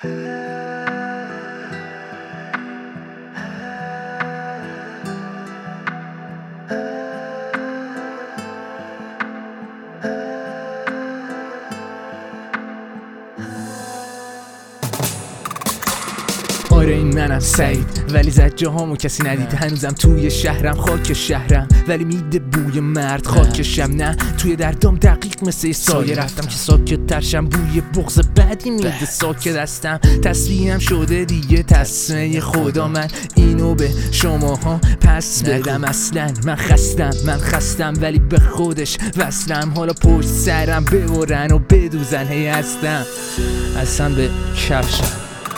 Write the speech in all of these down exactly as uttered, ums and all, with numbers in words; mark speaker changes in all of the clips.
Speaker 1: آره این منم سعید، ولی زد جاهامو کسی ندید. هنوزم توی شهرم، خاک شهرم، ولی میده بوی مرد خاکشم. نه توی دردام دقیق مثل سایه رفتم که ساکت ترشم. بوی بغض بدی میده ساکت هستم. تصویرم شده دیگه تصمیه خدا. من اینو به شماها پس بدم. اصلا من خستم، من خستم ولی به خودش وصلم. حالا پشت سرم ببرن و بدوزن هی هستم اصلا به کفشم.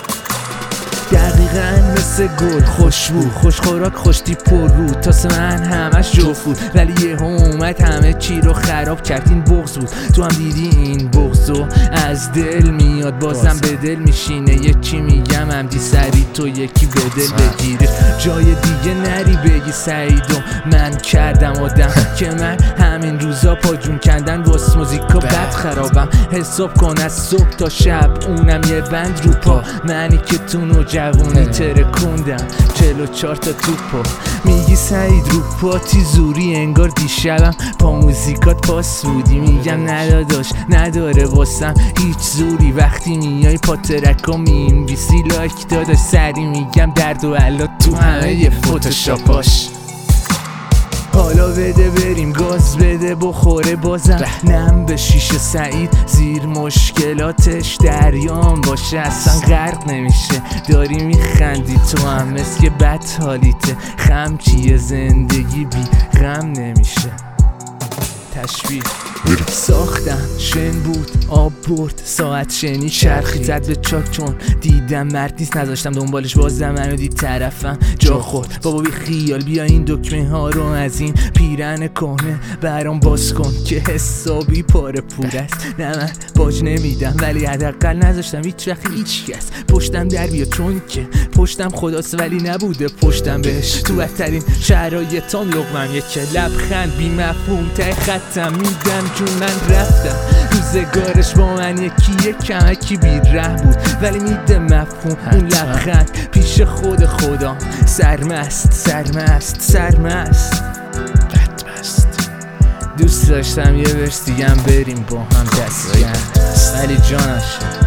Speaker 1: دقیقاً مثل گل خوشبو، خوش خوراک خوش تیپ و رو. تاسه من همش جفت بود ولی یه اومد همه چی رو خراب کرد. این بغض بود، تو هم دیدی این بغضو از دل میاد بازم به دل میشینه. یه چی میگم همدی سری تو یکی به دل بگیری. جای دیگه نری بگی سعیدو من کردم آدم که من همین روزا پا جون کندن واس موزیکا بد خرابم. حساب کن از صبح تا شب اونم یه بند رو پا. منی که تو نو جوونی ترکوندم چهل و چهار تا توپا. میگی سعید رو پاتی زوری انگار دیشبم پا موزیکات پاس بودی. میگم نداداش نداره واسم هیچ زوری. وقتی میای پا ترکا مینویسی لایک داداش سری میگم درد و علا تو همه یه فوتوشاپاش. حالا بده بریم گاز بده بخوره بازم نم به شیشه سعید زیر مشکلاتش دریام باشه اصلا غرق نمیشه. داری میخندی تو هم مثل که بد حالیته. خم چیه زندگی بی غم نمیشه. تشبیه ساختم شن بود آب برد ساعت شنی چرخی زد به چاک چون دیدم مرد نیست نذاشتم دنبالش بازم منو دید طرفم جا خورد. بابا بی خیال بیا این دکمه ها رو از این پیرن کهنه برام باز کن که حسابی پاره پور است. نه من باج نمیدم ولی حداقل نذاشتم هیچ وقت هیچ کس پشتم در بیا چون که پشتم خداست ولی نبوده پشتم بهش. تو بدترین شرایطام لقمم یک لبخند بی مفهوم ته خطم میدم جون من رفتم. روزگارش با من یکی کمکی بیره بود ولی میده مفهوم اون لبخند پیش خود خدا. سرمست سرمست سرمست بدمست. دوست داشتم یه ورس دیگم بریم با هم دست گرم ولی جانش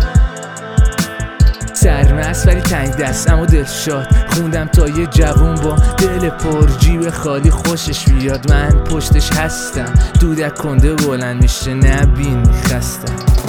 Speaker 1: سرمست ولی تنگ دست اما دل شاد. خوندم تا یه جوون با دل پر جیب خالی خوشش بیاد. من پشتش هستم دودک کنده بلند میشه نبین خستم.